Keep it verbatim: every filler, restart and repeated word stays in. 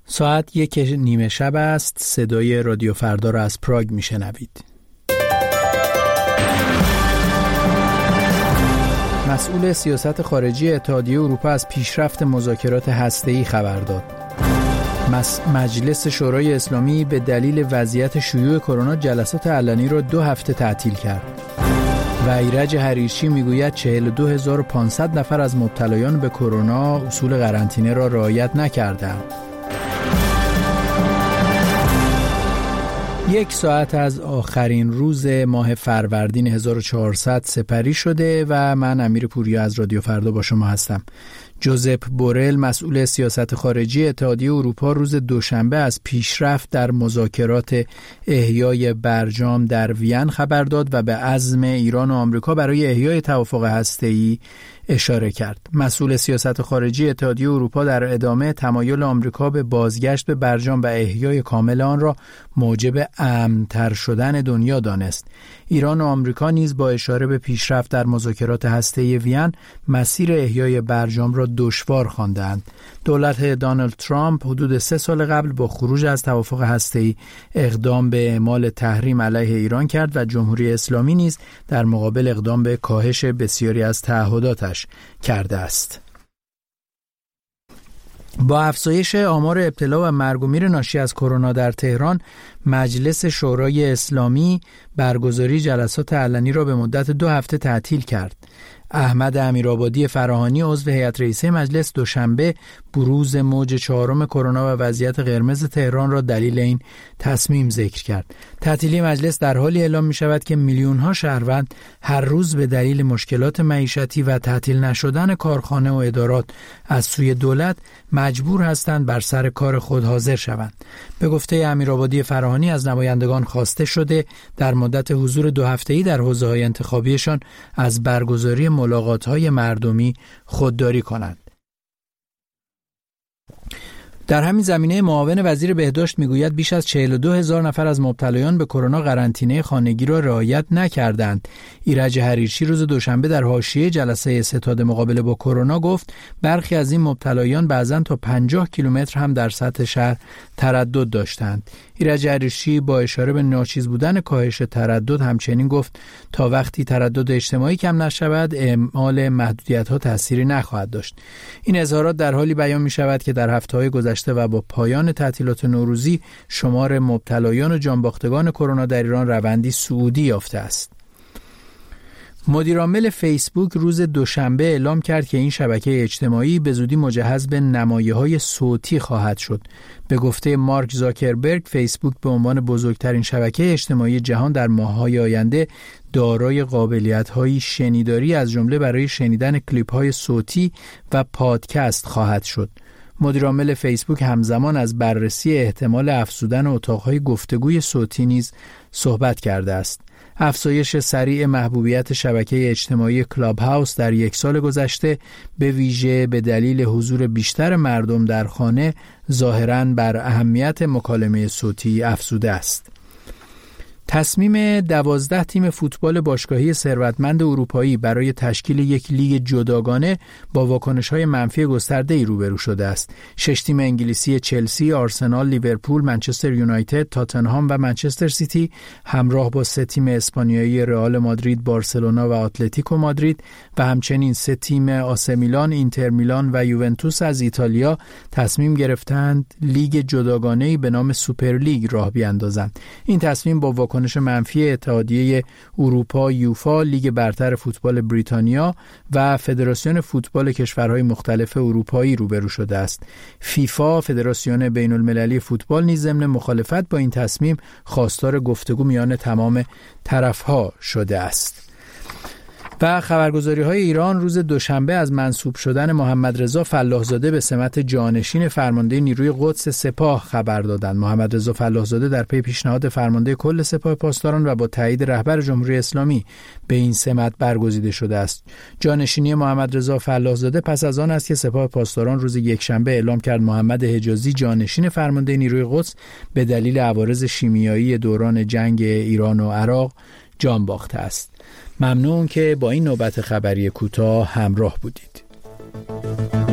ساعت یک نیمه شب است. صدای رادیو فردا را از پراگ میشنوید. مسئول سیاست خارجی اتحادیه اروپا از پیشرفت مذاکرات هسته‌ای خبر داد. مجلس شورای اسلامی به دلیل وضعیت شیوع کرونا جلسات علنی را دو هفته تعطیل کرد. و ایرج حریرچی میگوید چهل و دو هزار و پانصد نفر از مبتلایان به کرونا اصول قرنطینه را رعایت نکردند. یک ساعت از آخرین روز ماه فروردین هزار و چهارصد سپری شده و من امیر پوریا از رادیو فردا با شما هستم. جوزپ بورل مسئول سیاست خارجی اتحادیه اروپا روز دوشنبه از پیشرفت در مذاکرات احیای برجام در وین خبر داد و به عزم ایران و آمریکا برای احیای توافق هسته‌ای اشاره کرد. مسئول سیاست خارجی اتحادیه اروپا در ادامه تمایل آمریکا به بازگشت به برجام و احیای کامل آن را موجب امن‌تر شدن دنیا دانست. ایران و آمریکا نیز با اشاره به پیشرفت در مذاکرات هسته‌ای وین مسیر احیای برجام را دشوار خواندند. دولت دونالد ترامپ حدود سه سال قبل با خروج از توافق هسته‌ای اقدام به اعمال تحریم علیه ایران کرد و جمهوری اسلامی نیز در مقابل اقدام به کاهش بسیاری از تعهداتش کرده است. با افزایش آمار ابتلا و مرگ و میر ناشی از کرونا در تهران، مجلس شورای اسلامی برگزاری جلسات علنی را به مدت دو هفته تعطیل کرد. احمد امیرآبادی فراهانی عضو هیئت رئیسه مجلس دوشنبه بروز موج چهارم کرونا و وضعیت قرمز تهران را دلیل این تصمیم ذکر کرد. تعطیلی مجلس در حالی اعلام می شود که میلیون ها شهروند هر روز به دلیل مشکلات معیشتی و تعطیل نشدن کارخانه و ادارات از سوی دولت مجبور هستند بر سر کار خود حاضر شوند. به گفته امیرآبادی فراهانی از نمایندگان خواسته شده در مدت حضور دو هفته‌ای در حوزه‌های انتخابیشان از برگزاری ملاقات‌های مردمی خودداری کنند. در همین زمینه معاون وزیر بهداشت میگوید بیش از چهل و دو هزار نفر از مبتلایان به کرونا قرنطینه خانگی را رعایت نکردند. ایرج حریرچی روز دوشنبه در حاشیه جلسه ستاد مقابله با کرونا گفت برخی از این مبتلایان بعضاً تا پنجاه کیلومتر هم در سطح شهر تردد داشتند. ایرج حریرچی با اشاره به ناچیز بودن کاهش تردد همچنین گفت تا وقتی تردد اجتماعی کم نشود اعمال محدودیت‌ها تأثیری نخواهد داشت. این اظهارات در حالی بیان می‌شود که در هفته‌های گذشته و با پایان تعطیلات نوروزی شمار مبتلایان و جانباختگان کرونا در ایران روندی صعودی یافته است. مدیرعامل فیسبوک روز دوشنبه اعلام کرد که این شبکه اجتماعی به زودی مجهز به نمایه‌های صوتی خواهد شد. به گفته مارک زاکربرگ، فیسبوک به عنوان بزرگترین شبکه اجتماعی جهان در ماه‌های آینده دارای قابلیت‌های شنیداری از جمله برای شنیدن کلیپ‌های صوتی و پادکست خواهد شد. مدیرعامل فیسبوک همزمان از بررسی احتمال افزودن اتاق‌های گفتگوی صوتی نیز صحبت کرده است. افزایش سریع محبوبیت شبکه اجتماعی کلاب هاوس در یک سال گذشته به ویژه به دلیل حضور بیشتر مردم در خانه ظاهراً بر اهمیت مکالمه صوتی افزوده است. تصمیم دوازده تیم فوتبال باشگاهی ثروتمند اروپایی برای تشکیل یک لیگ جداگانه با واکنش‌های منفی گسترده‌ای روبرو شده است. شش تیم انگلیسی چلسی، آرسنال، لیورپول، منچستر یونایتد، تاتنهام و منچستر سیتی همراه با سه تیم اسپانیایی رئال مادرید، بارسلونا و اتلتیکو مادرید و همچنین سه تیم آسی میلان، اینتر میلان و یوونتوس از ایتالیا تصمیم گرفتند لیگ جداگانه‌ای به نام سوپر لیگ راه بیاندازند. این تصمیم با واکنش منفی اتحادیه اروپا، یوفا، لیگ برتر فوتبال بریتانیا و فدراسیون فوتبال کشورهای مختلف اروپایی روبرو شده است. فیفا، فدراسیون بین المللی فوتبال نیز ضمن مخالفت با این تصمیم خواستار گفتگو میان تمام طرفها شده است. و خبرگزاری‌های ایران روز دوشنبه از منصوب شدن محمد رضا فلاح‌زاده به سمت جانشین فرمانده نیروی قدس سپاه خبر دادند. محمد رضا فلاح‌زاده در پی پیشنهاد فرمانده کل سپاه پاسداران و با تایید رهبر جمهوری اسلامی به این سمت برگزیده شده است. جانشینی محمد رضا فلاح‌زاده پس از آن است که سپاه پاسداران روز یکشنبه اعلام کرد محمد حجازی جانشین فرمانده نیروی قدس به دلیل عوارض شیمیایی دوران جنگ ایران و عراق جان باخته است. ممنون که با این نوبت خبری کوتاه همراه بودید.